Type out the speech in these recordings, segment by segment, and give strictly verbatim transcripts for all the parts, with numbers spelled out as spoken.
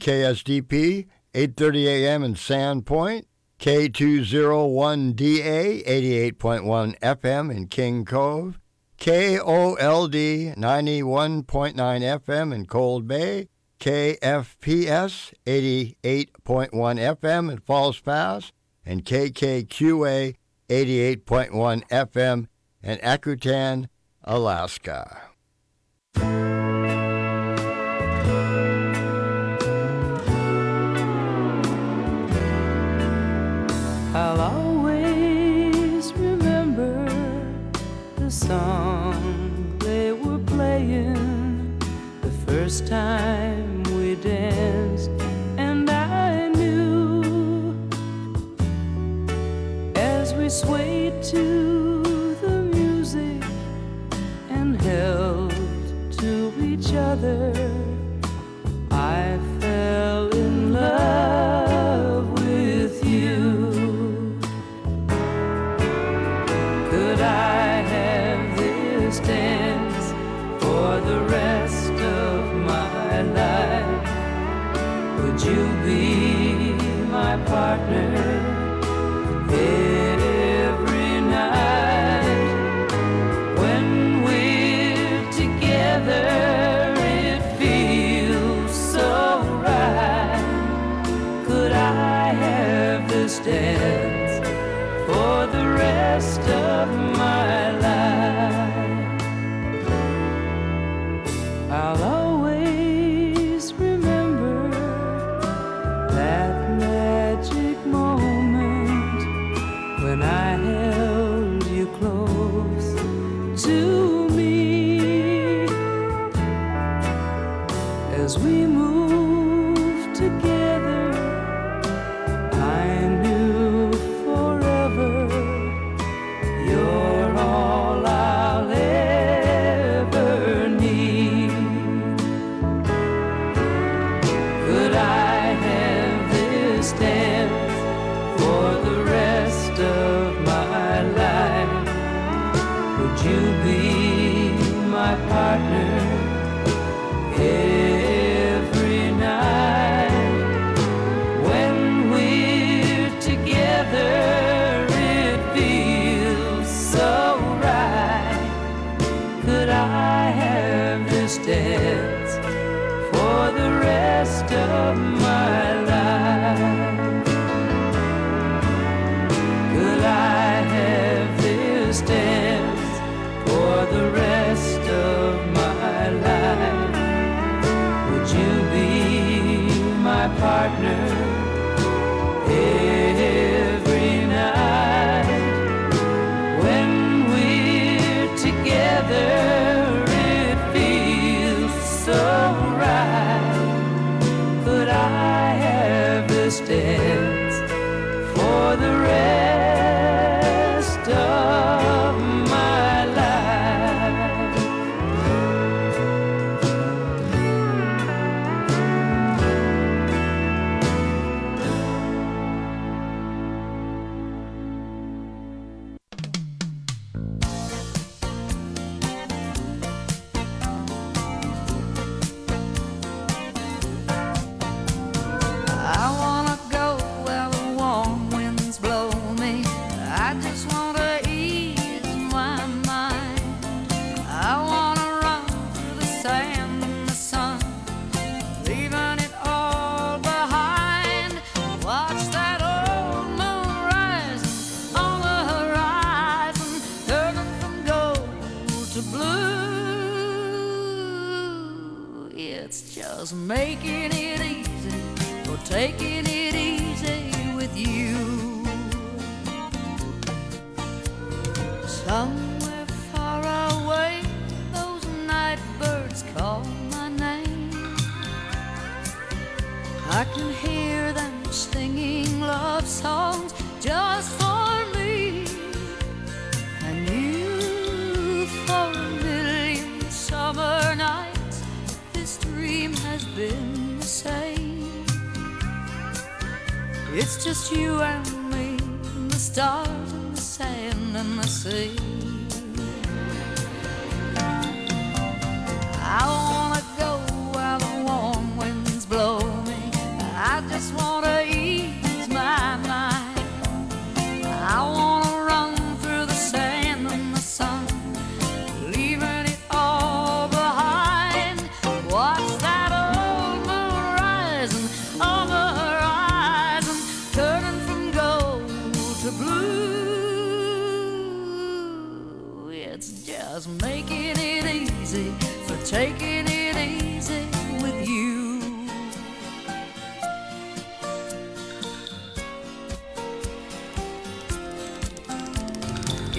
K S D P, eight thirty a.m. in Sandpoint, K two oh one D A, eighty-eight point one F M in King Cove, K O L D, ninety-one point nine F M in Cold Bay, K F P S, eighty-eight point one F M in Falls Pass, and K K Q A, eighty-eight point one F M in Akutan, Alaska. I'll always remember the song they were playing the first time we danced, and I knew as we swayed to the music and held to each other, I fell in love with you. Could I have this dance for the rest of my life? Would you be my partner every night? When we're together, it feels so right. Could I have this dance for the rest of my life? I'll always remember that magic moment when I held you close to me as we moved together. I knew forever you're all I'll ever need. Could I have this dance for the rest of my life? Would you be my partner every night? When we're together, it feels so right. Could I have this dance for the rest of my life? Could I have this dance for the rest of my life? Would you be my partner every night? When we're together, it feels so right. Could I have this dance for the rest of my life? I wanna go where the warm winds blow me. I just wanna ease my mind. I wanna run through the sand and the sun, leaving it all behind. Watch that old moon rising on the horizon, turning from gold to blue. It's just making it easy, or taking it easy with you. Somewhere far away, those night birds call my name. I can hear them singing love songs just for me and you. For a million summer nights, this dream has been the same. It's just you and me, and the stars and the sand and the sea. I wanna go where the warm winds blow me.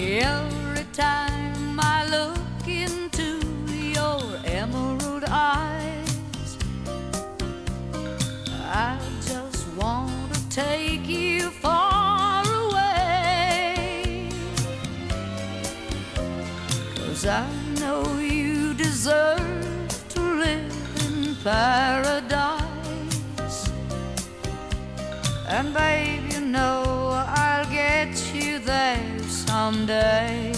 Every time I look into your emerald eyes, I just want to take you far away, 'cause I know you deserve to live in paradise. And babe, you know I'll get you there someday.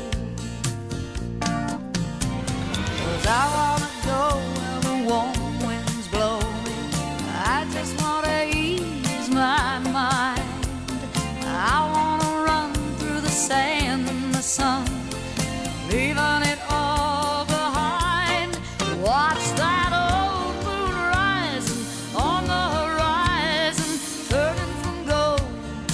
'Cause I wanna go where the warm winds blow me. I just wanna ease my mind. I wanna run through the sand and the sun, leaving it all behind. Watch that old moon rising on the horizon, turning from gold to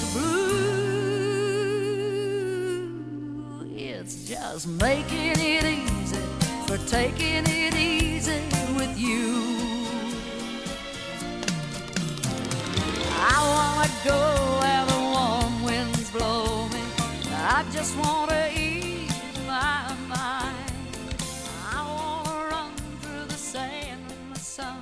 blue. It's just making it easy for taking it easy with you. I wanna go where the warm winds blow me. I just wanna ease my mind. I wanna run through the sand and the sun.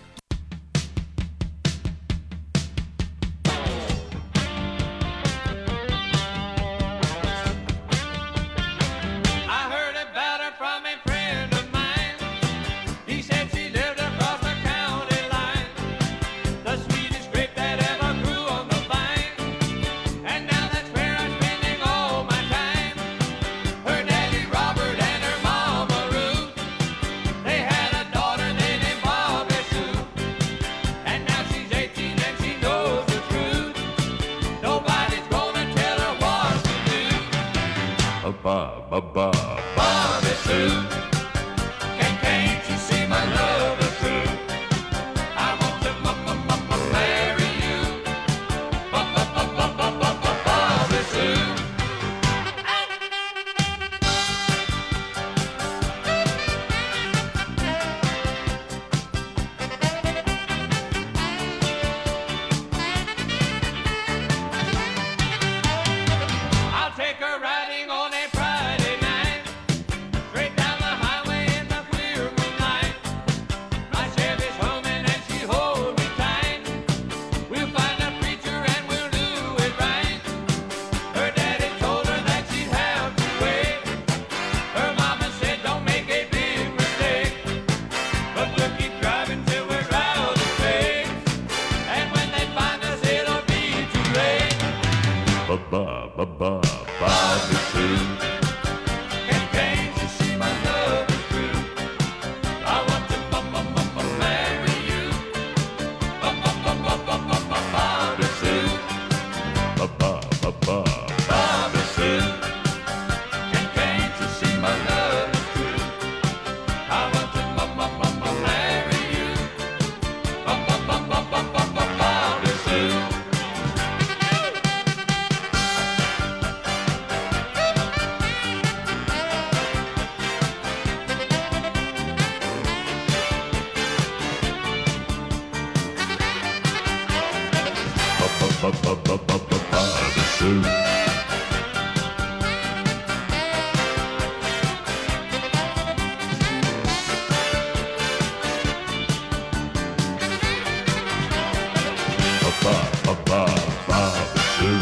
I heard about her from a friend of mine. He said she lived across the county line, the sweetest grape that ever grew on the vine. And now that's where I'm spending all my time. Her daddy Robert and her mama Ruth, they had a daughter they named Bobby Sue. And now she's eighteen and she knows the truth. Nobody's gonna tell her what to do. Ba ba ba. Bobby Sue, can, can't you see my love is true? I want to m- m- m- m- marry you. Ba- ba- ba- ba- ba- ba- ba- Bobby Sue. I'll take her riding on a Friday night, straight down the highway in the clear moonlight. My Chevy's humming and she hold me tight. We'll find a preacher and we'll do it right. Her daddy told her that she'd have to wait. Her mama said don't make a big mistake, but we'll keep driving till we're out of space. And when they find us it'll be too late. Ba ba ba ba. Bobby Sue. And can't you see my love is true? I want to m- m- m- m- marry you. B- b- b- b- b- b- b- Bobby Sue, Ba ba ba ba. Bobby Sue. And can't you see my love is true? I want to m- m- m- m- marry you. B- b- b- b- b- b- b- Bobby Sue. Ba ba ba ba ba ba ba. Bobby Sue. Ba ba ba ba. Bobby Sue.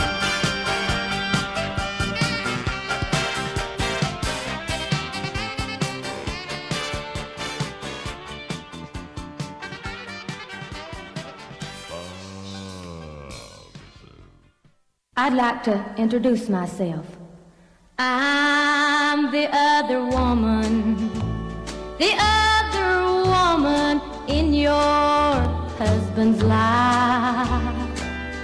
I'd like to introduce myself. I'm the other woman, the other woman in your husband's life.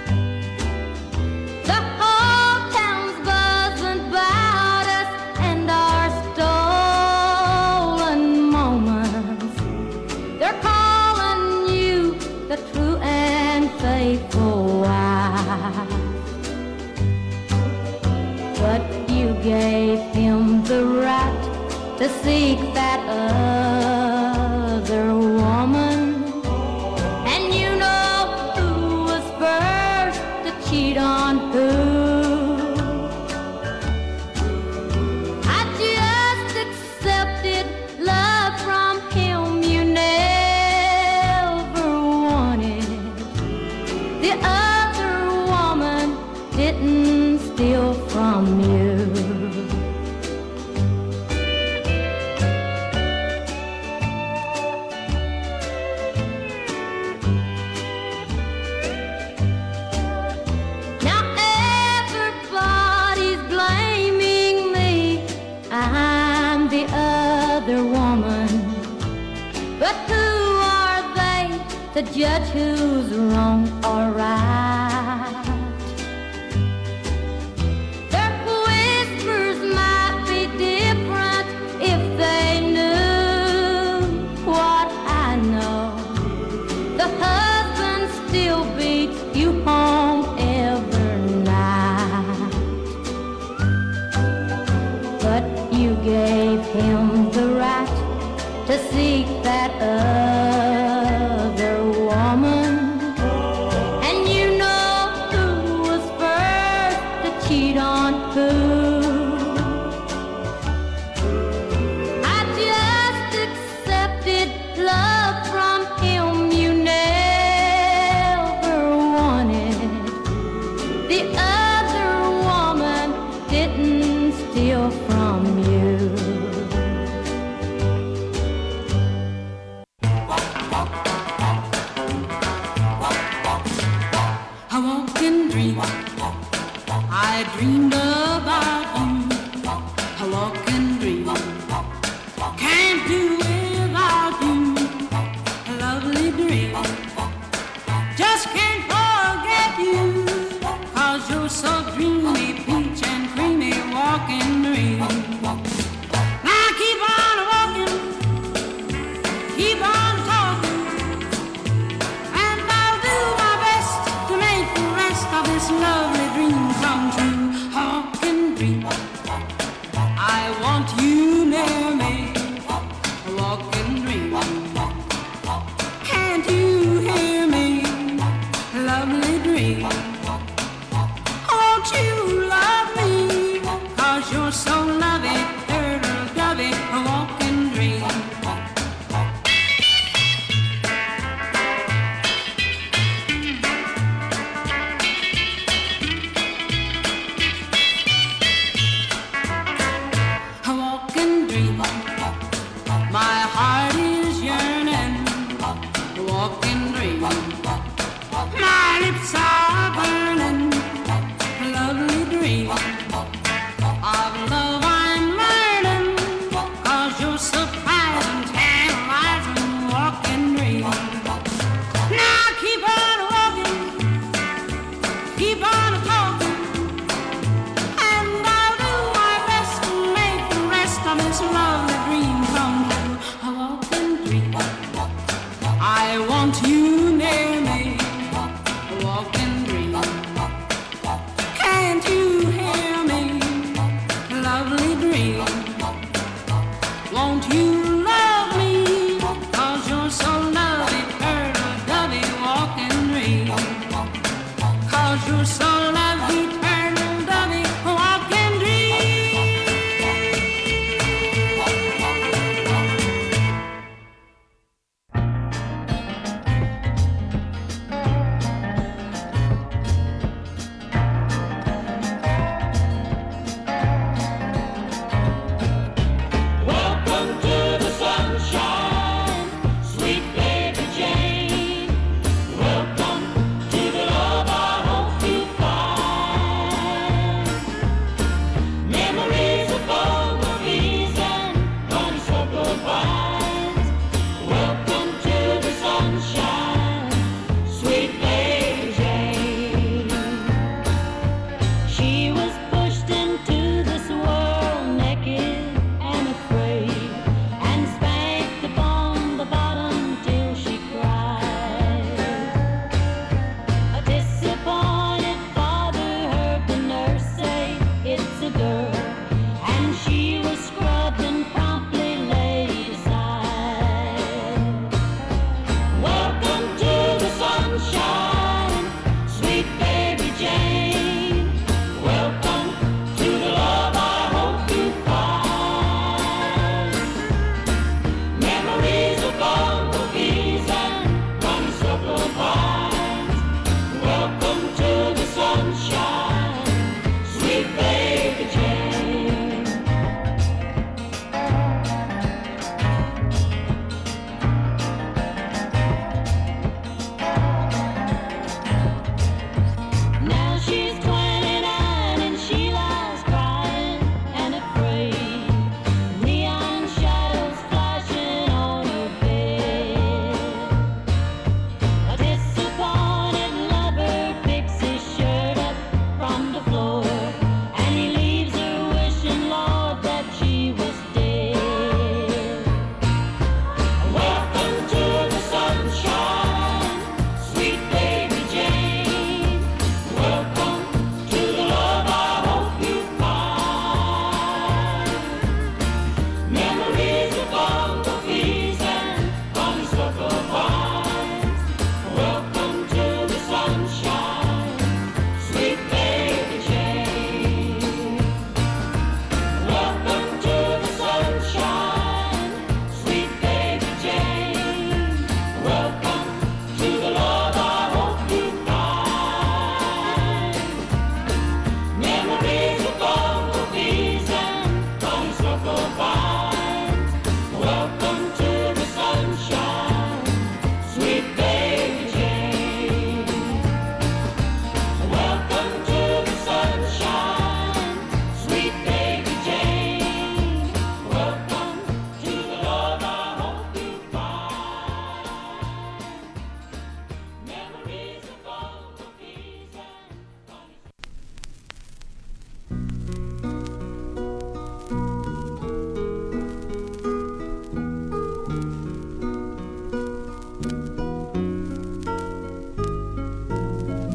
The whole town's buzzing about us and our stolen moments. They're calling you the true and faithful wife. But you gave him the right to seek that other woman. And you know who was first to cheat on who. to judge who's wrong or right. Their whispers might be different if they knew what I know. The husband still beats you home every night, but you gave him the right to seek that other woman. And you know who was first to cheat on who. I just accepted love from him you never wanted. The other woman didn't steal from you. I walk and dream. I dreamed about you. I walk and dream. Can't do without you. A lovely dream. Just can't forget you. Cause you're so dreamy, peach and creamy, walking dream. Now keep on walking. Keep on talking. And I'll do my best to make the rest of this lovely dream come true. Walk and dream. I want you near me. Walk and dream. Can't you hear me? Lovely dream. Won't you love me? Cause you're so lovely, turtle dovey. Walk and dream. I walk and dream. My heart is yearning. I walk and dream. My lips are burning. A lovely dream. Of love I'm learning. Cause you're surprising, tantalizing. Walk and dream. Now keep on walking. Keep on talking. And I'll do my best to make the rest of this lovely dream come true. I walk and dream. I want you near me. I walk and dream.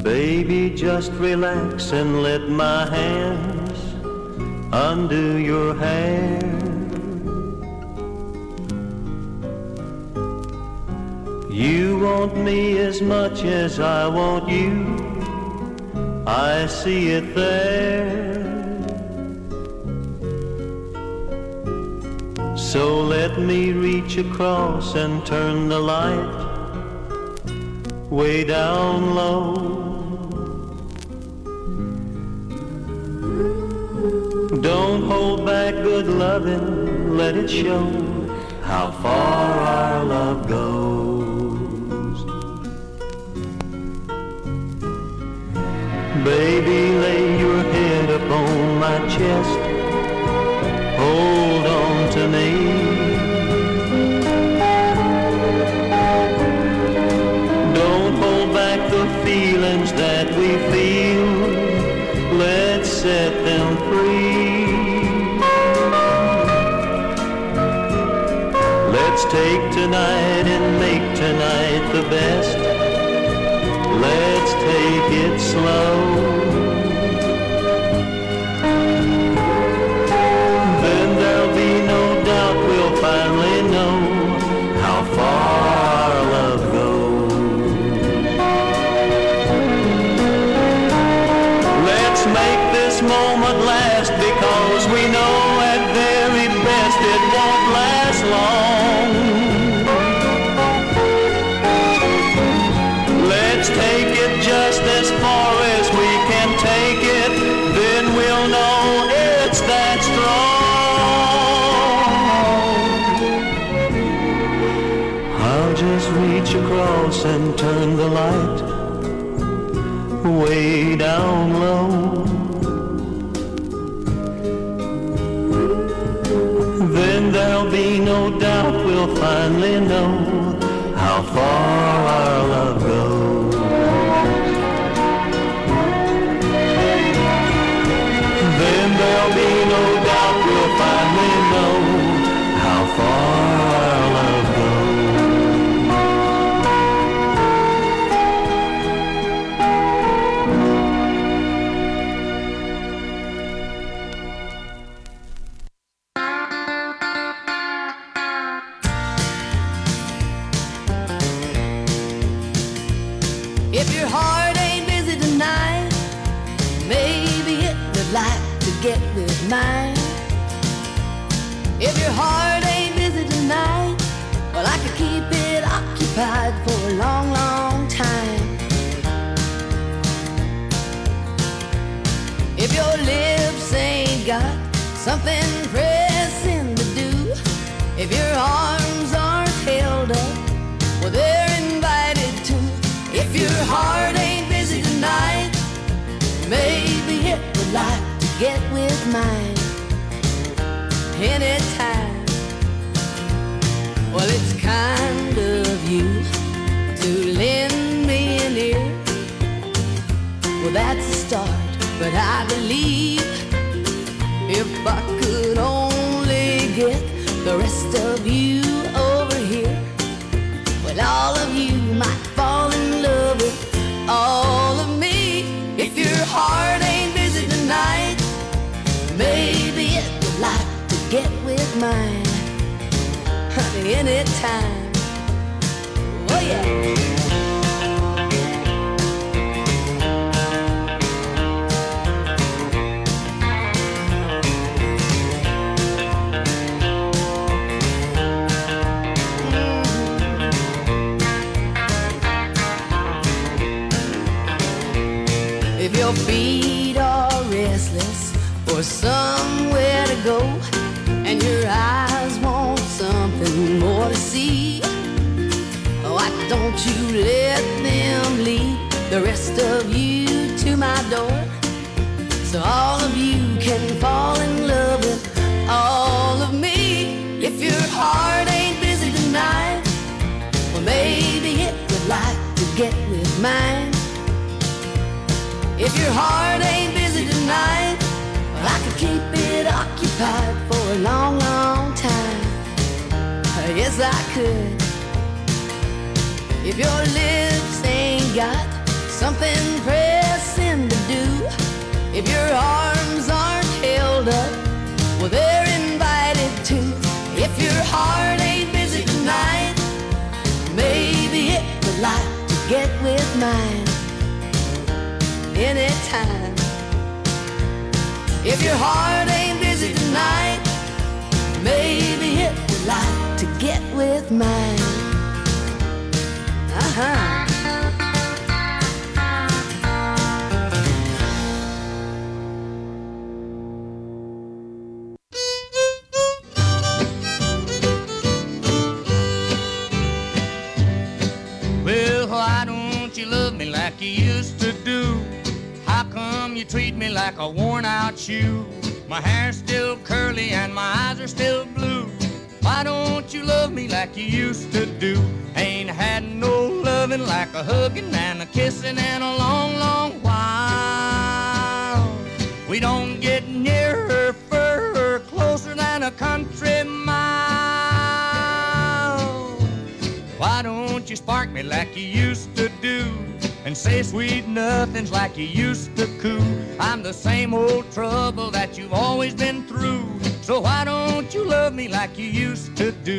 Baby, just relax and let my hands undo your hair. You want me as much as I want you, I see it there. So let me reach across and turn the light way down low. Don't hold back good loving, let it show how far our love goes. Baby, lay your head upon my chest, hold on to me. Don't hold back the feelings that we feel, let's set them free. Let's take tonight and make tonight the best. Let's take it slow. Then there'll be no doubt we'll finally know how far our love goes. Let's make this moment last, because we know at very best it won't last long. Let's take it just as far as we can take it, then we'll know it's that strong. I'll just reach across and turn the light way down low. Then there'll be no doubt we'll finally know how far our love goes. Then there'll be no doubt we'll finally know how far our love goes. If your heart ain't busy tonight, maybe it would like to get with mine. If your heart ain't busy tonight, well, I could keep it occupied for a long, long time. If your lips ain't got something pressing to do, if your arms aren't held up, well, they're invited to. If your heart ain't busy tonight, maybe it would like to get with mine anytime. Well, it's kind of you to lend me an ear. Well, that's a start, but I believe if I could only get the rest of you over here, well, all of you might fall in love with all of me. If your heart ain't busy tonight, maybe it would like to get with mine, honey, anytime. Oh yeah. If your feet are restless for somewhere to go, and your eyes want something more to see, why don't you let them lead the rest of you to my door, so all of you can fall in love with all of me. If your heart ain't busy tonight, well, maybe it would like to get with mine. If your heart ain't busy tonight, well, I could keep it occupied for a long, long time. Yes, I could. If your lips ain't got something pressing to do. If your arms aren't held up, well, they're invited to. If your heart ain't busy tonight, maybe it would like to get with mine anytime. If your heart ain't busy tonight, maybe it would like to get with mine. Uh-huh. Well, why don't you love me like you used to do? How come you treat me like a worn out shoe? My hair's still curly and my eyes are still blue. Why don't you love me like you used to do? Ain't had no loving like a hugging and a kissing in a long, long while. We don't get nearer, further, closer than a country mile. Why don't you spark me like you used to do? And say sweet nothings like you used to coo. I'm the same old trouble that you've always been through. So why don't you love me like you used to do?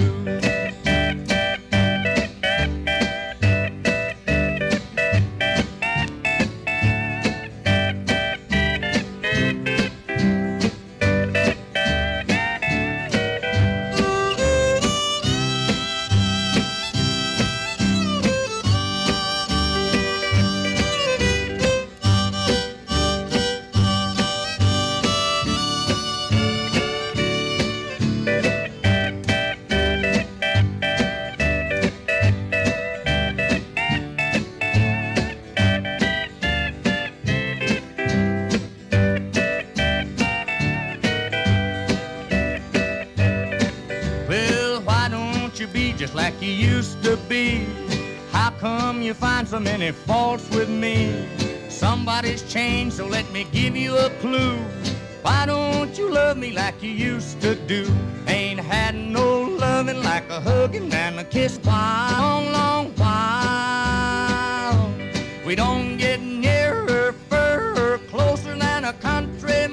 Just like you used to be. How come you find so many faults with me? Somebody's changed, so let me give you a clue. Why don't you love me like you used to do? Ain't had no loving like a hugging and a kiss for a long, long while. We don't get nearer, further, closer than a country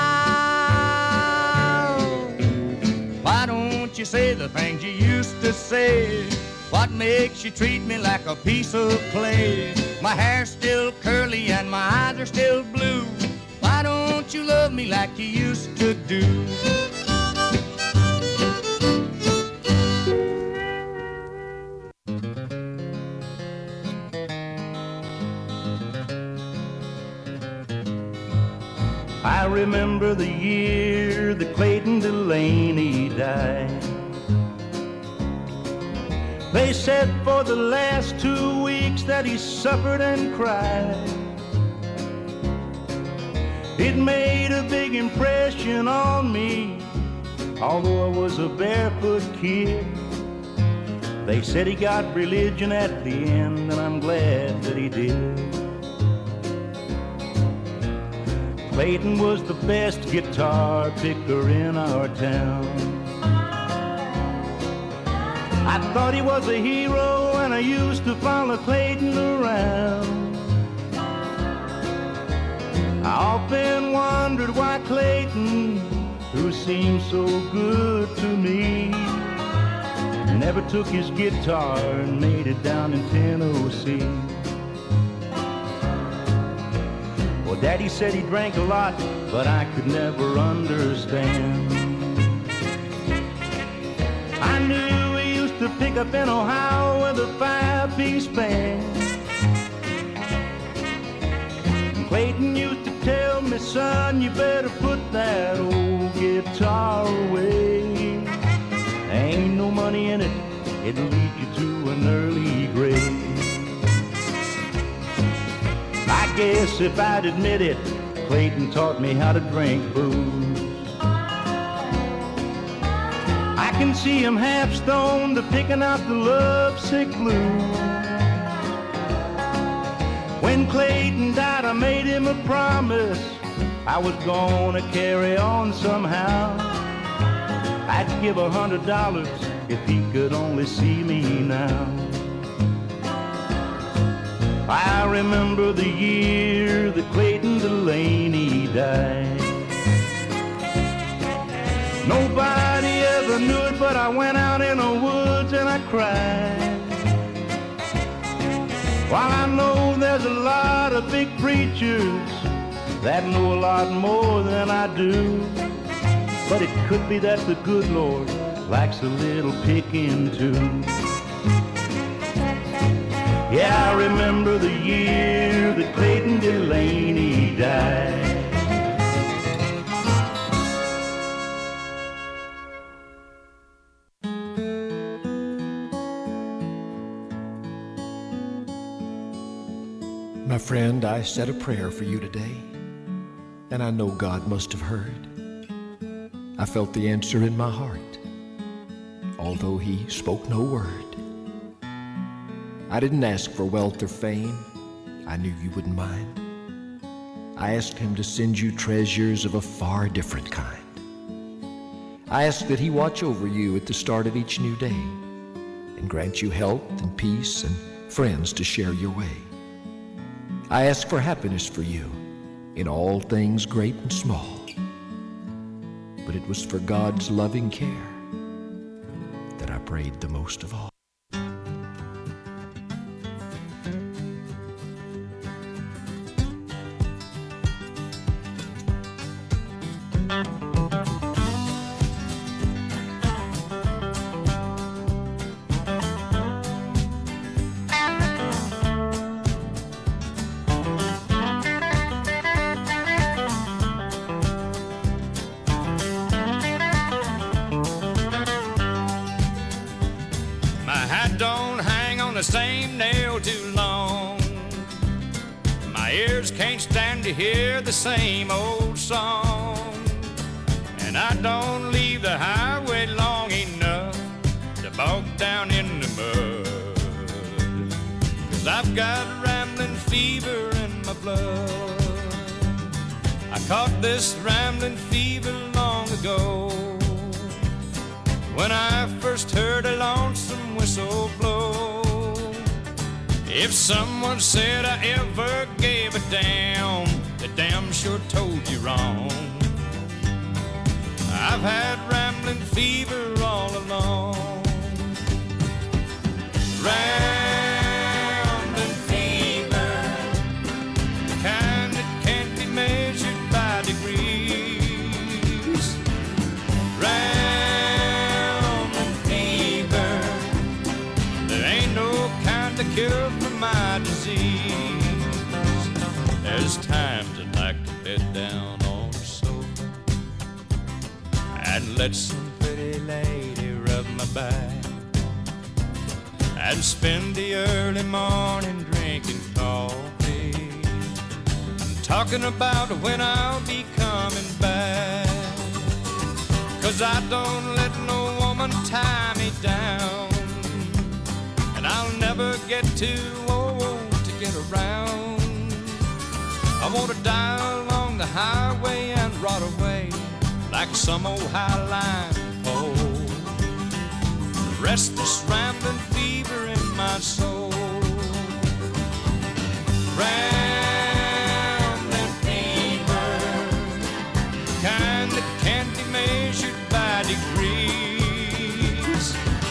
mile. Why don't you say the things you used to say? What makes you treat me like a piece of clay? My hair's still curly and my eyes are still blue. Why don't you love me like you used to do? I remember the year that Clayton Delaney died. They said for the last two weeks that he suffered and cried. It made a big impression on me, although I was a barefoot kid. They said he got religion at the end, and I'm glad that he did. Clayton was the best guitar picker in our town. I thought he was a hero, and I used to follow Clayton around. I often wondered why Clayton, who seemed so good to me, never took his guitar and made it down in Tennessee. Well, Daddy said he drank a lot, but I could never understand. I knew he used to pick up in Ohio with a five-piece band. And Clayton used to tell me, son, you better put that old guitar away. There ain't no money in it, it'll lead you to an early grave. I guess if I'd admit it, Clayton taught me how to drink booze. I can see him half stoned, picking out the lovesick blues. When Clayton died, I made him a promise I was gonna carry on somehow. I'd give a hundred dollars if he could only see me now. I remember the year that Clayton Delaney died. Nobody ever knew it, but I went out in the woods and I cried. While I know there's a lot of big preachers that know a lot more than I do, but it could be that the good Lord likes a little picking too. Yeah, I remember the year that Clayton Delaney died. My friend, I said a prayer for you today, and I know God must have heard. I felt the answer in my heart, although He spoke no word. I didn't ask for wealth or fame. I knew you wouldn't mind. I asked Him to send you treasures of a far different kind. I asked that He watch over you at the start of each new day and grant you health and peace and friends to share your way. I ask for happiness for you in all things great and small. But it was for God's loving care that I prayed the most of all. The same nail too long. My ears can't stand to hear the same old song. And I don't leave the highway long enough to bog down in the mud. 'Cause I've got rambling fever in my blood. I caught this rambling fever long ago when I first heard a lonesome whistle blow. If someone said I ever gave a damn, they damn sure told you wrong. I've had rambling fever all along. Rambling fever, the kind that can't be measured by degrees. Rambling fever, there ain't no kind of cure for my disease. There's times I'd like to bed down on the sofa and let some pretty lady rub my back, and spend the early morning drinking coffee and talking about when I'll be coming back. 'Cause I don't let no woman tie me down, and I'll never get too old to get around. I want to die along the highway and rot away like some old highline pole. The restless rambling fever in my soul. Rambling fever, kind that can't be measured by degrees.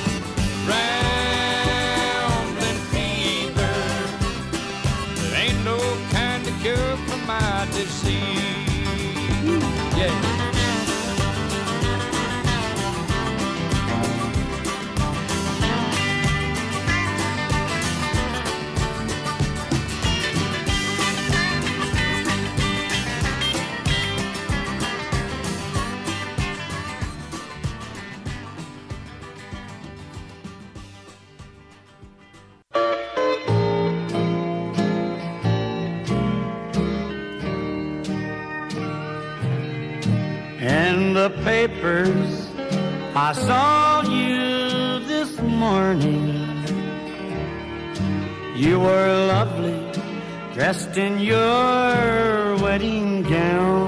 Rambling fever, there ain't no kind of cure for my disease. Yeah. In the papers, I saw you this morning. You were lovely, dressed in your wedding gown,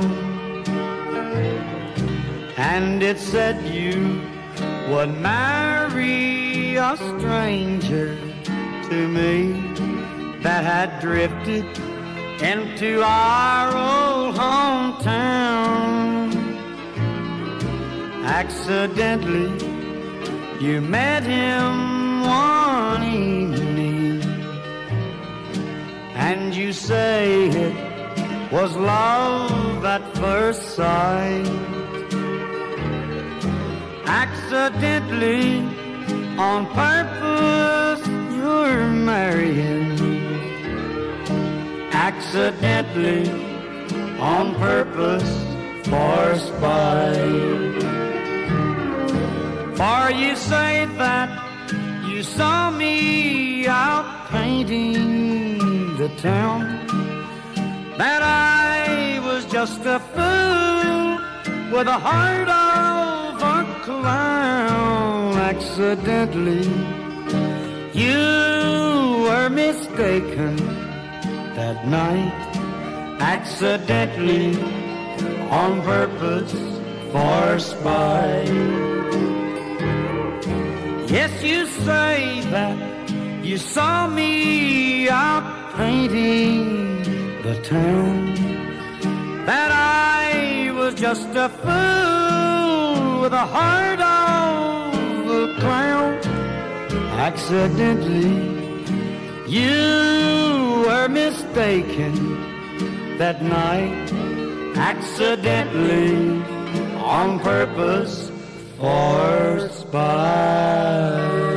and it said you would marry a stranger to me. that had drifted into our old hometown. Accidentally, you met him one evening, and you say it was love at first sight. Accidentally, on purpose, you're marrying. Accidentally, on purpose, for spite. For you say that you saw me out painting the town, that I was just a fool with a heart of a clown. Accidentally, you were mistaken that night. Accidentally, on purpose, for spite. Yes, you say that you saw me out painting the town, that I was just a fool with a heart of a clown. Accidentally, you were mistaken that night. Accidentally, on purpose, for spite.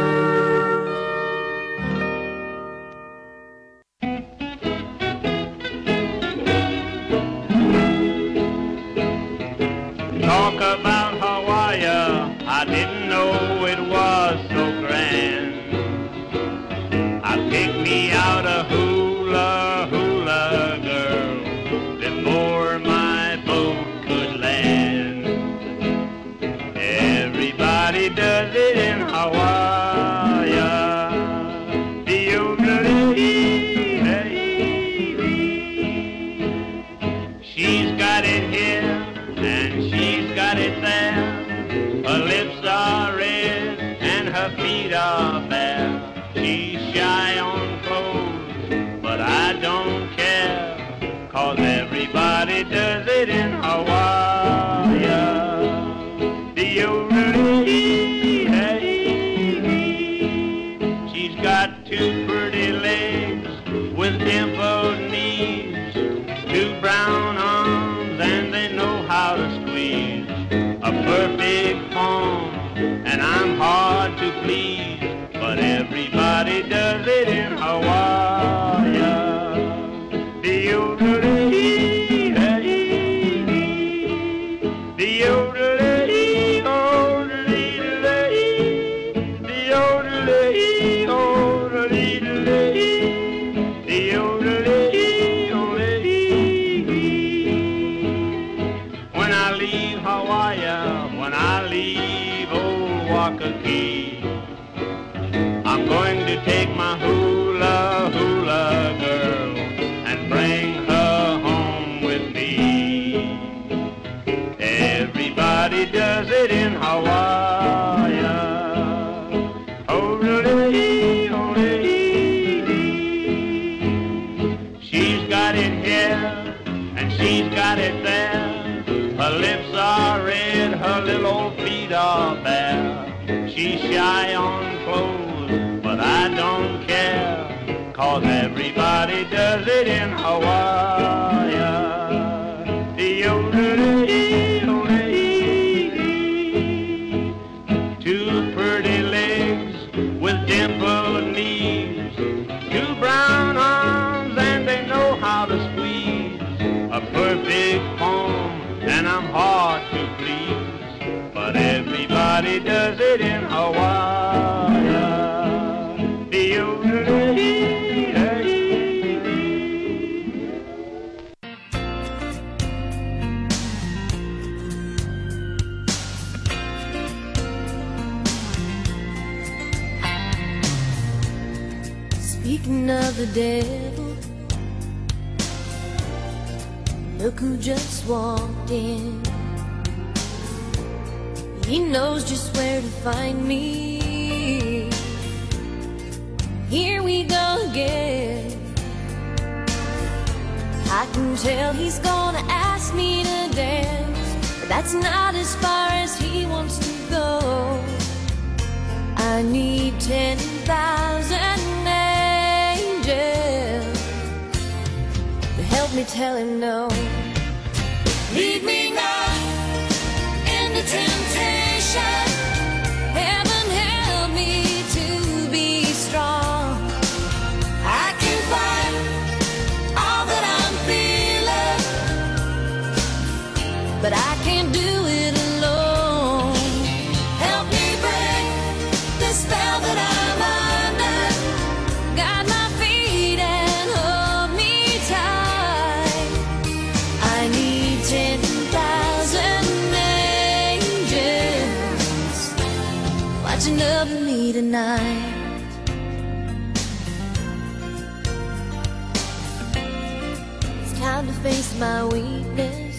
Talk about Hawaii, I didn't know it was so grand. I picked me out a hula hula girl before my boat could land. Everybody does it in Hawaii. She's got it here and she's got it there. Her lips are red and her feet are bare. She's shy on clothes, but I don't care, 'cause everybody does it in Hawaii. She's got two pretty legs with dimpled knees, two brown arms and they know how to squeeze, a perfect form and I'm hard to please, but everybody does it in Hawaii. When I leave Hawaii, when I leave old Waikiki, I'm going to take my hula hula girl and bring her home with me. Everybody does it in Hawaii. She's got it here and she's got it there. Her lips are red, her little old feet are bare. She's shy on clothes, but I don't care, 'cause everybody does it in Hawaii. Two pretty legs with dimpled knees, two brown arms and they know how to squeeze, a perfect form and I'm hard to please, but everybody does it in Hawaii. Speaking of the devil, look who just walked in. He knows just where to find me. here we go again. I can tell he's gonna ask me to dance, but that's not as far as he wants to go. I need ten thousand angels to help me tell him no. Lead me not into temptation. Heaven help me to be strong. I can find all that I'm feeling, but I can't do it alone. Help me break the spell that I'm under. Guide my feet and hold me tight. I need ten thousand angels watching over me tonight. It's time to face my weakness.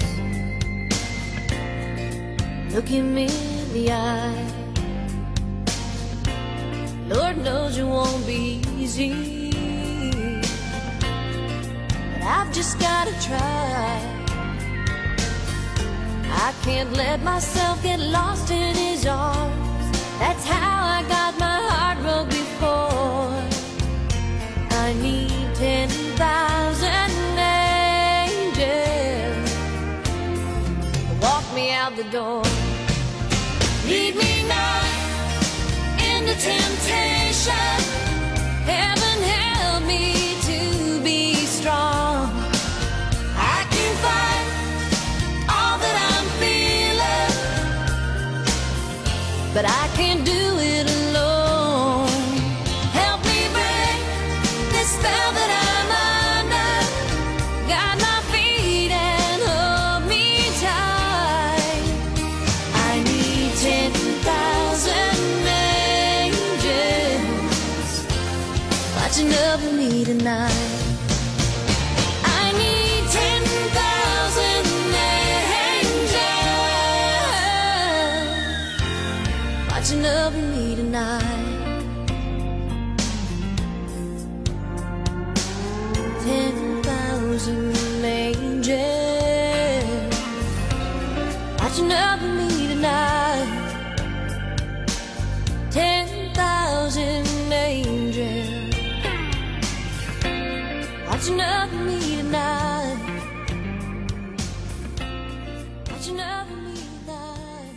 Look him in the eye. Lord knows it won't be easy, but I've just gotta try. I can't let myself get lost in his arms. That's how I got my heart broke before. I need ten thousand angels to walk me out the door. Lead me not into temptation. Heaven help me to be strong. I can find all that I'm feeling, but I can't do it alone. Help me break this spell that I'm under. Guide my feet and hold me tight. I need ten thousand angels watching over me tonight. I need ten thousand angels watching over me tonight. Ten thousand angels watching over me tonight. Ten thousand angels watching over me tonight. Watching over me tonight.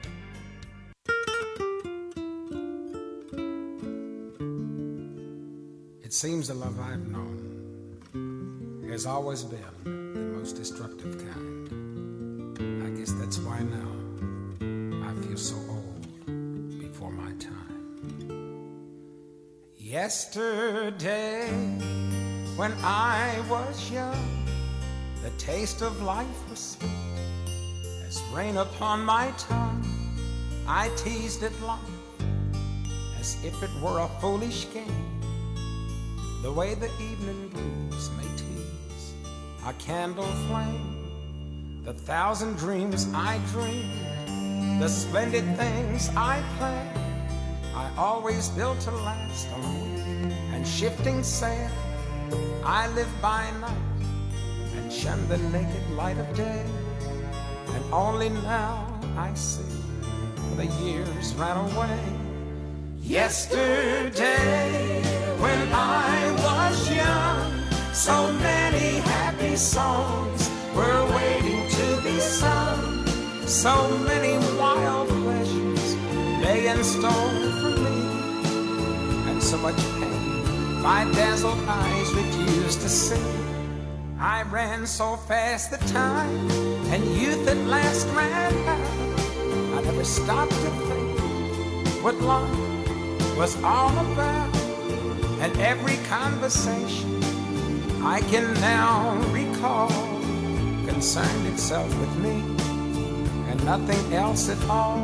It seems the love I've known has always been the most destructive kind. I guess that's why now I feel so old before my time. Yesterday, when I was young, the taste of life was sweet as rain upon my tongue. I teased it long as if it were a foolish game, the way the evening breeze may tease a candle flame. The thousand dreams I dreamed, the splendid things I planned, I always built to last on wind and shifting sand. I live by night and shun the naked light of day, and only now I see the years ran away. Yesterday, when I was young, so many happy songs were waiting to be sung. So many wild pleasures lay in store for me, and so much pain my dazzled eyes refused to see. I ran so fast the time, and youth at last ran out. I never stopped to think what love was all about, and every conversation I can now recall concerned itself with me and nothing else at all.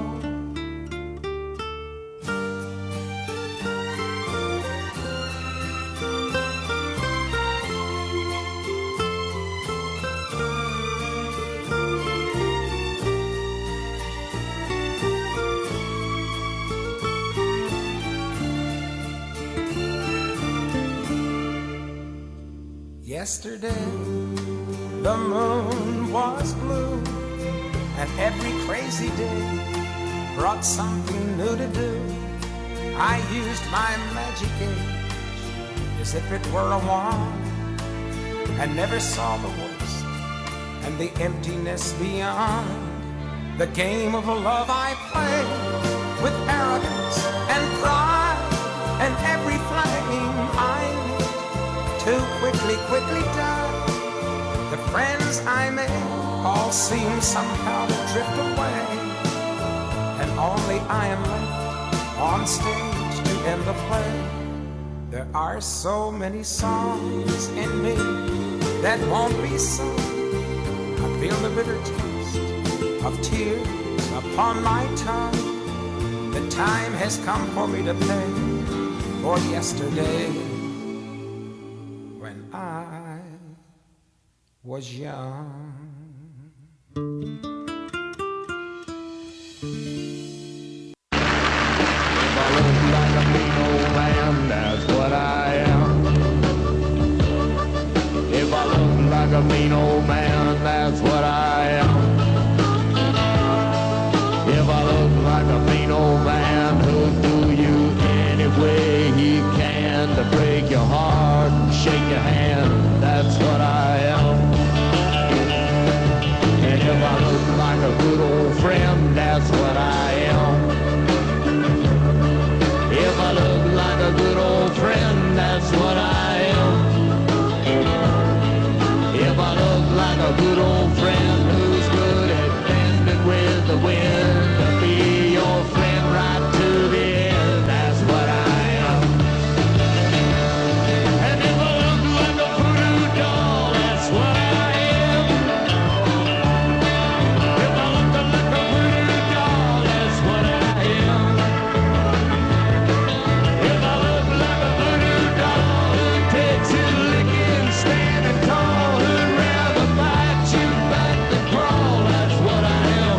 Yesterday, the moon was blue, and every crazy day brought something new to do. I used my magic age as if it were a wand, and never saw the worst and the emptiness beyond. The game of love I played with arrogance and pride, and every flame I lit too quickly, quickly died. The friends I made all seem somehow to drift away, and only I am left on stage to end the play. There are so many songs in me that won't be sung. I feel the bitter taste of tears upon my tongue. The time has come for me to pay for yesterday when I was young. If I look like a mean old man, that's what I am. If I look like a mean old man, that's what I am. If I look like a mean old man who'll do you any way he can to break your heart and shake your hand, that's what I am. And if I look like a good old friend, that's what I am. If I look like a good old friend, that's what I am. If I look like a good old friend who's good at bending with the wind, to be your friend right to the end, that's what I am. And if I look like a voodoo doll, that's what I am. If I look like a voodoo doll, that's what I am. If I look like a voodoo doll who takes his licking standing tall, who'd rather bite you back than crawl, that's what I am.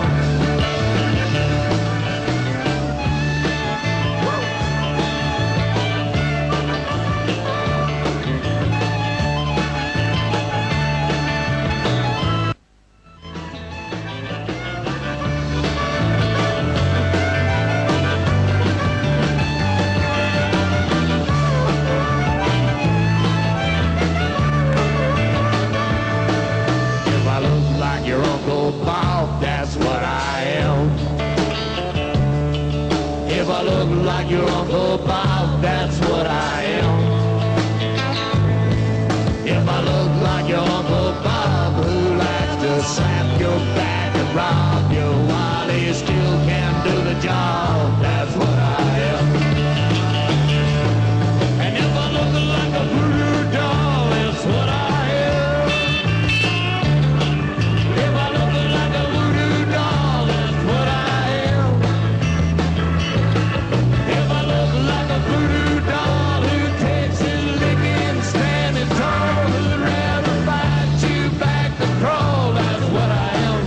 If I look like your Uncle Bob, that's what I am. If I look like your Uncle Bob, that's what I am. If I look like your Uncle Bob, who likes to slap your back and rob you while he still can do the job, that's what I am. And if I look like a voodoo doll, that's what I am. If I look like a voodoo doll, that's what I am. If I look like a voodoo doll who takes his licking standing tall, who'd rather bite you back than crawl, that's what I am.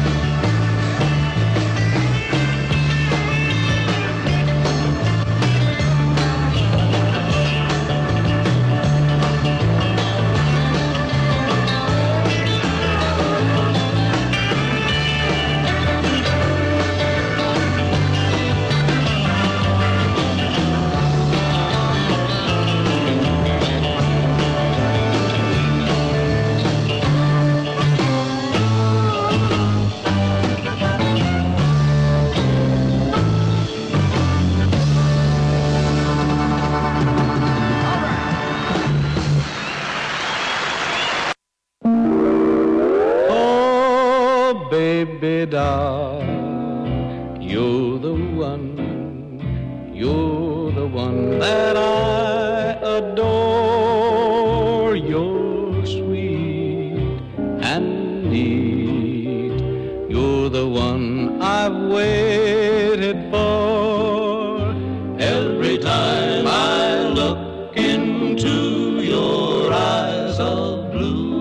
Oh, baby doll, you're the one, you're the one that I adore. You're sweet and neat, you're the one I've waited for. Every time I look into your eyes of blue,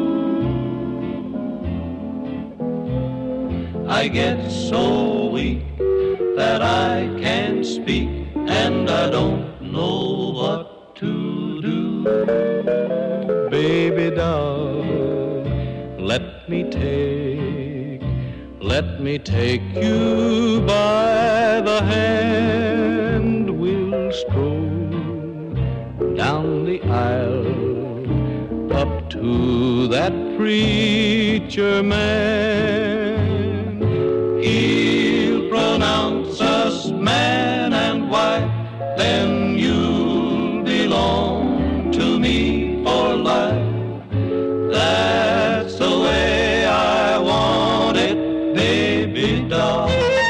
I get so weak that I can't speak, and I don't know what to do. Baby baby doll. Let me take, let me take you by the hand. We'll stroll down the aisle up to that preacher man. He'll pronounce us man and wife, then you'll belong to me for life. That's the way I want it, baby doll.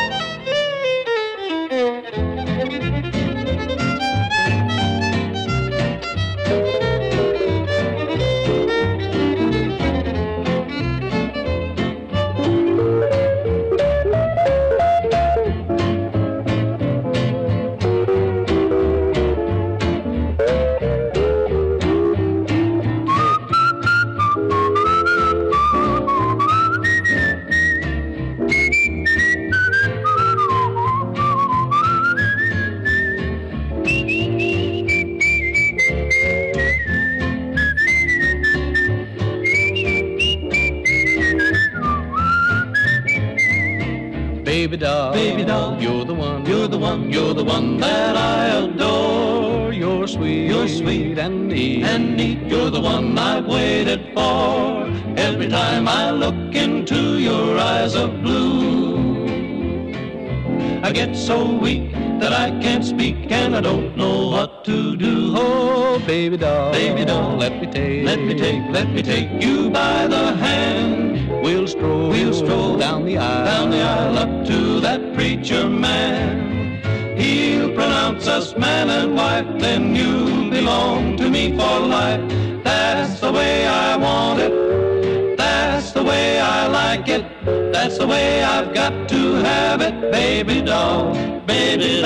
Baby doll, baby doll, you're the one, you're the one, you're the one that I adore. You're sweet, you're sweet and neat, and neat. You're the one I've waited for. Every time I look into your eyes of blue, I get so weak that I can't speak and I don't know what to do. Oh, baby doll, baby doll, let me take, let me take, let me take you by the hand. We'll stroll, we'll stroll down the aisle, down the aisle up to that preacher man. He'll pronounce us man and wife, then you belong to me for life. That's the way I want it, that's the way I like it, that's the way I've got to have it, baby doll, baby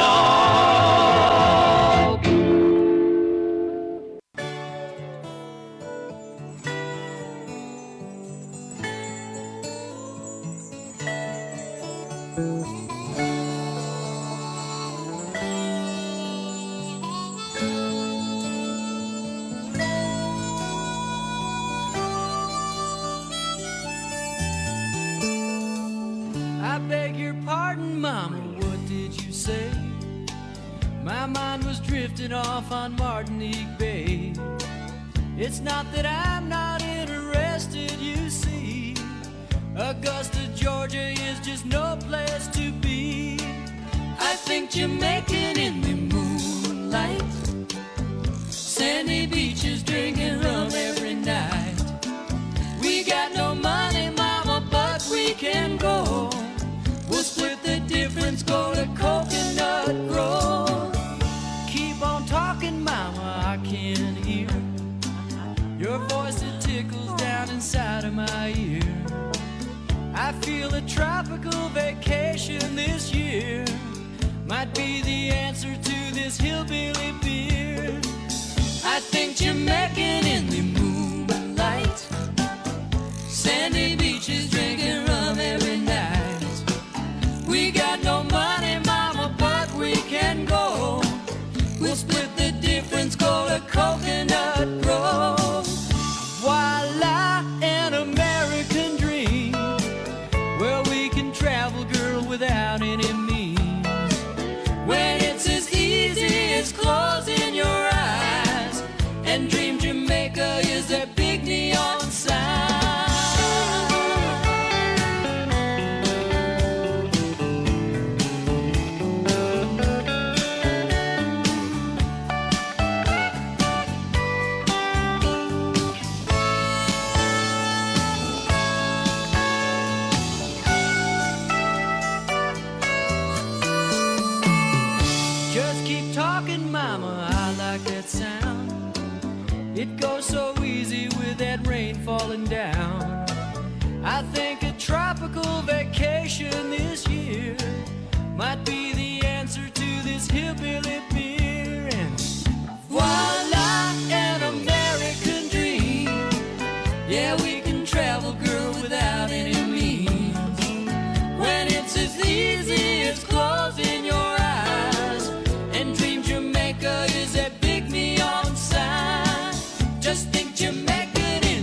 doll. I beg your pardon, Mama, what did you say? My mind was drifting off on Martinique Bay. It's not that I'm not interested, you see. Augusta, Georgia is just no place to be. I think Jamaican in the moonlight, sandy beaches drinking rum every night. We got no money, Mama, but we can go. We'll split the difference, go to Coconut Grove. Keep on talking, Mama, I can hear your voice, it tickles down inside of my ear. I feel a tropical vacation this year might be the answer to this hillbilly beer. I think Jamaican in the moonlight, sandy beaches drinking rum every night. We got no money, Mama, but we can go. We'll split the difference, go to Coconut Grove. Voila, an American dream, where we can travel, girl, without any means. When it's as easy as closing your eyes and dream Jamaica is that big neon sign. Just keep talking, Mama, I like that sound. It goes so easy with that rain falling down. I think a tropical vacation this year might be the answer to this hillbilly beer. And voila, an American dream. Yeah, we can travel, girl, without any means. When it's as easy as closing your eyes and dream Jamaica is that big neon sign. Just think Jamaican in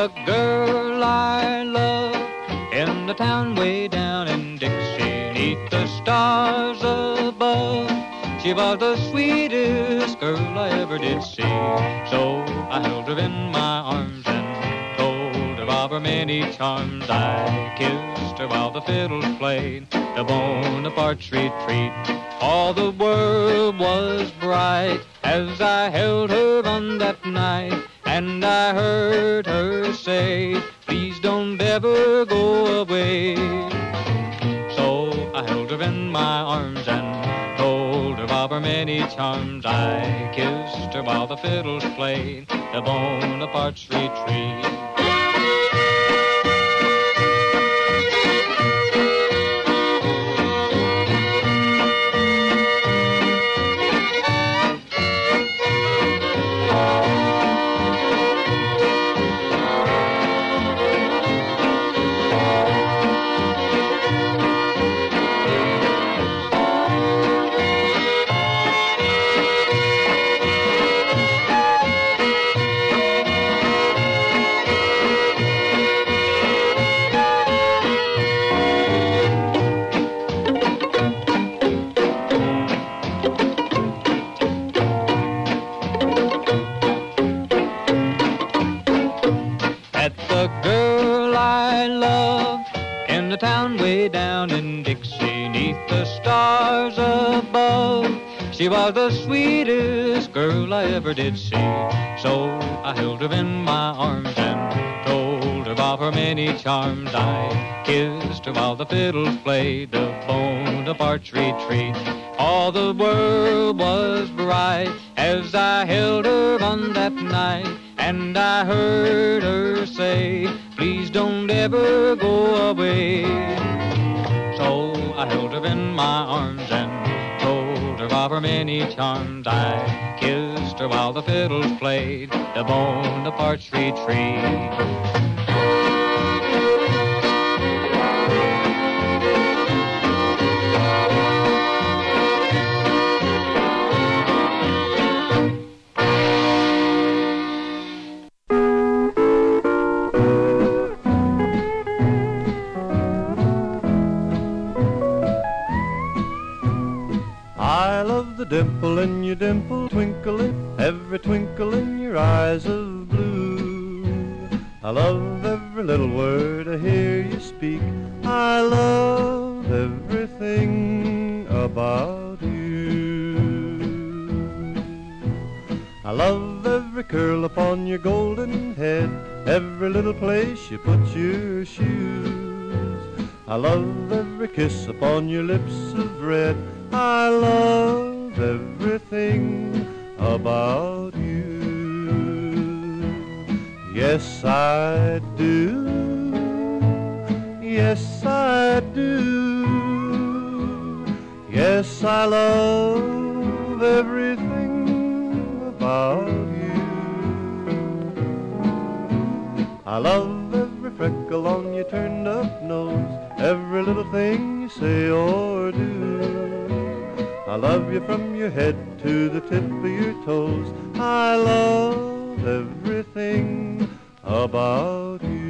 the girl I love in the town way down in Dixie, 'neath the stars above. She was the sweetest girl I ever did see. So I held her in my arms and told her of her many charms. I kissed her while the fiddles played the Bonaparte's retreat. All the world was bright as I held her on that night, and I heard her say, please don't ever go away. So I held her in my arms and told her of her many charms. I kissed her while the fiddles played the Bonaparte's retreat. She was the sweetest girl I ever did see. So I held her in my arms and told her of her many charms. I kissed her while the fiddles played the Bonaparte's retreat. All the world was bright as I held her on that night, and I heard her say, please don't ever go away. So I held her in my arms and of her many charms. I kissed her while the fiddles played the Bonaparte's retreat. Dimple in your dimple, twinkling, every twinkle in your eyes of blue. I love every little word I hear you speak. I love everything about you. I love every curl upon your golden head, every little place you put your shoes. I love every kiss upon your lips of red. I love everything about you. Yes, I do. Yes, I do. Yes, I love everything about you. I love every freckle on your turned up nose, every little thing you say or do. I love you from your head to the tip of your toes. I love everything about you.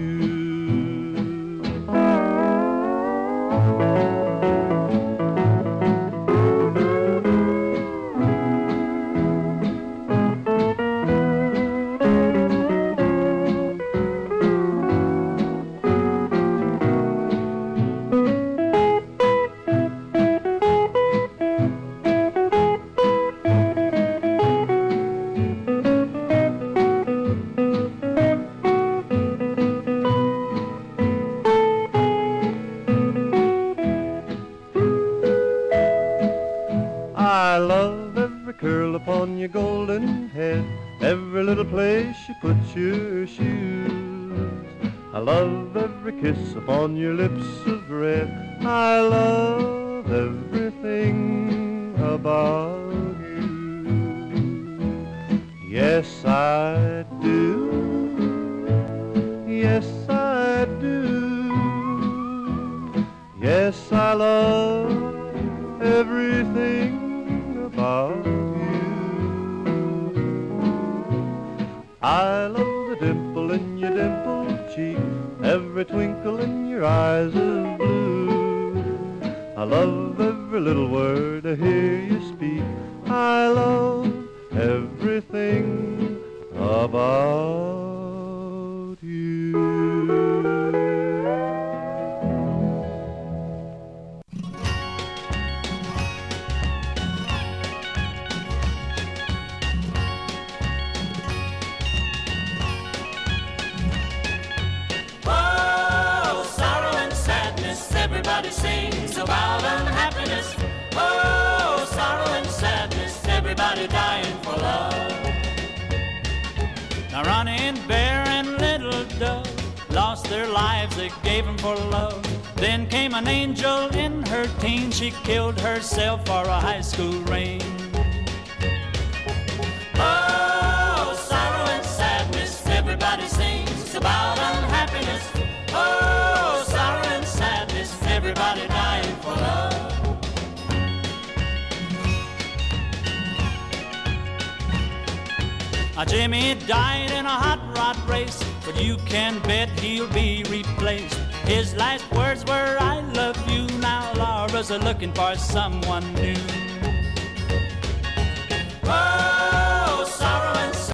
Your golden head, every little place you put your shoes. I love every kiss upon your lips of red. I love everything about you. Yes, I do. Yes, I do. Yes, I love everything about you. I love the dimple in your dimple, cheek, every twinkle in your eyes is blue. I love every little word I hear you speak. I love everything about you. Oh, sorrow and sadness, everybody sings about unhappiness. Oh, sorrow and sadness, everybody dying for love. Now Running Bear and Little Dove lost their lives, they gave them for love. Then came an angel in her teens, she killed herself for a high school ring. Oh, sorrow and sadness, everybody sings about unhappiness. Oh, sorrow and sadness, everybody dying for love. Now Jimmy died in a hot rod race, but you can bet he'll be replaced. His last words were, I love you. Now Laura's looking for someone new. Oh,